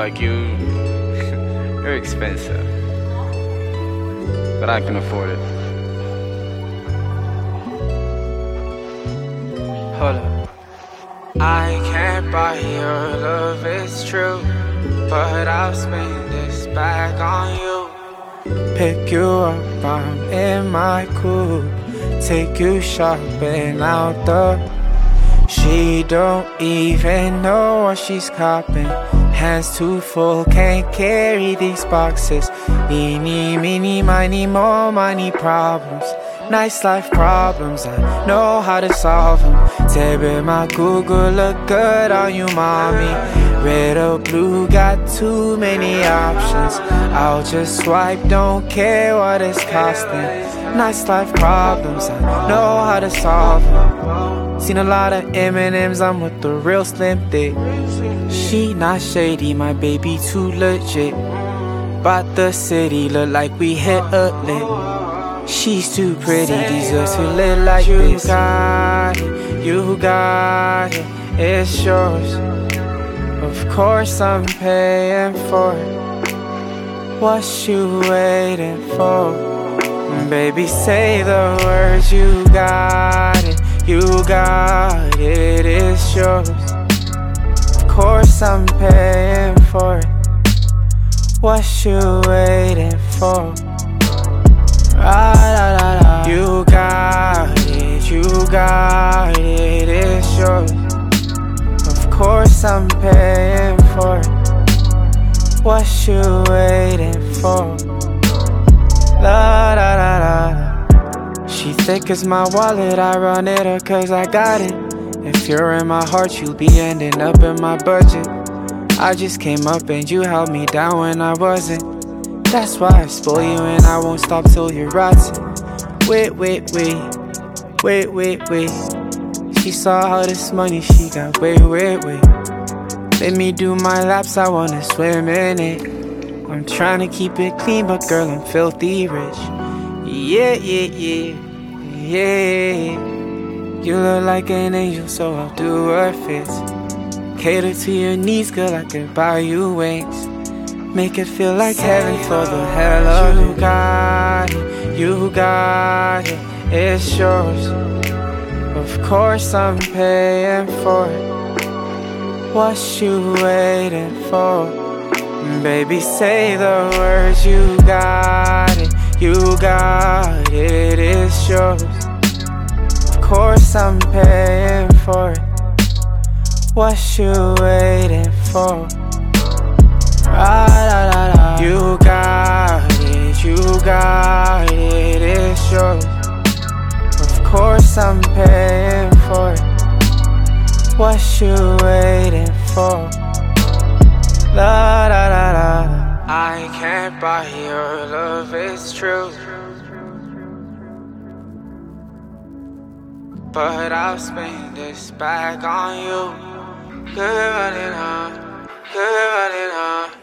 like you, you're expensive, but I can afford it. Hold up. I can't buy your love, it's true, but I'll spend this bag on you. Pick you up, I'm in my coupe. Take you shopping out the. She don't even know what she's copping. Hands too full, can't carry these boxes. Eeny, meeny, miny, more money problems. Nice life problems, I know how to solve them. Baby, my Google look good on you, mommy. Red or blue, got too many options. I'll just swipe, don't care what it's costing. Nice life problems, I know how to solve them. Seen a lot of M&Ms, I'm with the real Slim Thick. She not shady, my baby too legit. Bought the city, look like we hit a lick. She's too pretty, deserves to live like this. You got it, it's yours. Of course I'm paying for it. What you waiting for? Baby, say the words, you got it. You got it, it's yours. Of course I'm paying for it. What you waiting for? You got it, it's yours. Of course I'm paying for it. What you waiting for? La da da da. She thick as my wallet, I run it up cause I got it. If you're in my heart, you'll be ending up in my budget. I just came up and you held me down when I wasn't. That's why I spoil you and I won't stop till you're rotten. Wait. She saw all this money, she got wait. Let me do my laps, I wanna swim in it. I'm tryna keep it clean, but girl, I'm filthy rich. Yeah. You look like an angel, so I'll do what fits. Cater to your needs, girl, I could buy you wings. Make it feel like heaven for the hell of it. You got it, it's yours. Of course I'm paying for it. What you waiting for? Baby, say the words, you got it. You got it, it's yours. Of course I'm paying for it. What you waiting for? You got it, it's yours. Of course I'm paying for it. What you waiting for? La da da da. I can't buy your love, it's true, but I'll spend this bag on you. Good running on.